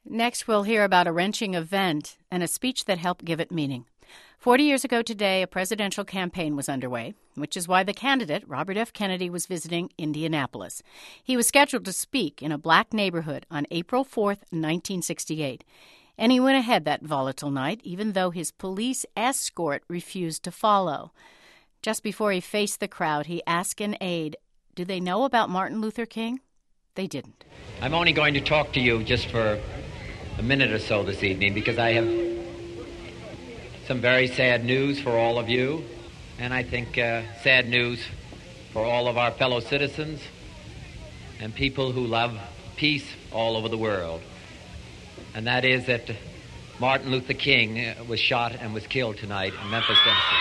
Next, we'll hear about a wrenching event and a speech that helped give it meaning. 40 years ago today, a presidential campaign was underway, which is why the candidate, Robert F. Kennedy, was visiting Indianapolis. He was scheduled to speak in a black neighborhood on April 4th, 1968. And he went ahead that volatile night, even though his police escort refused to follow. Just before he faced the crowd, he asked an aide, "Do they know about Martin Luther King?" They didn't. I'm only going to talk to you just for a minute or so this evening because I have some very sad news for all of you, and I think sad news for all of our fellow citizens and people who love peace all over the world. And that is that Martin Luther King was shot and was killed tonight in Memphis, Tennessee.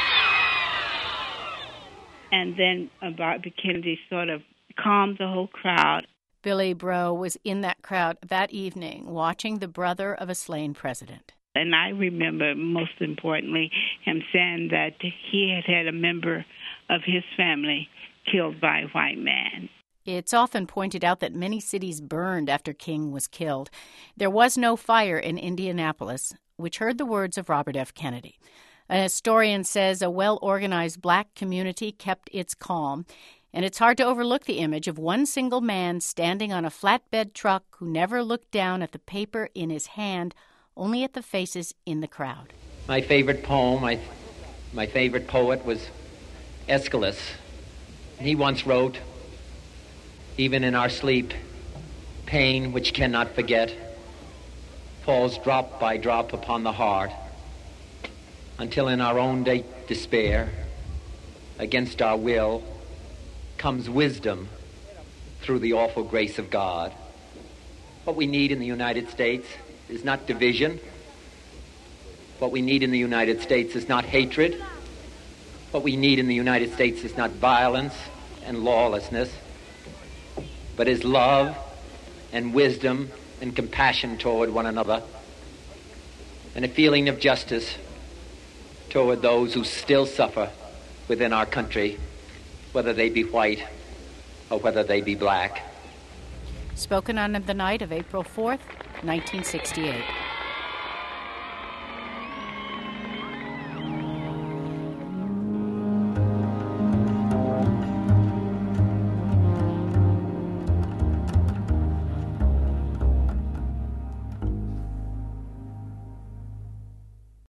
And then Bobby Kennedy sort of calmed the whole crowd. Billy Breaux was in that crowd that evening watching the brother of a slain president. And I remember, most importantly, him saying that he had a member of his family killed by a white man. It's often pointed out that many cities burned after King was killed. There was no fire in Indianapolis, which heard the words of Robert F. Kennedy. An historian says a well-organized black community kept its calm, and it's hard to overlook the image of one single man standing on a flatbed truck who never looked down at the paper in his hand, only at the faces in the crowd. My favorite poem, my favorite poet was Aeschylus. He once wrote, "Even in our sleep, pain which cannot forget falls drop by drop upon the heart, until in our own despair, against our will, comes wisdom through the awful grace of God." What we need in the United States is not division. What we need in the United States is not hatred. What we need in the United States is not violence and lawlessness, but is love and wisdom and compassion toward one another, and a feeling of justice toward those who still suffer within our country, whether they be white or whether they be black. Spoken on the night of April 4th, 1968.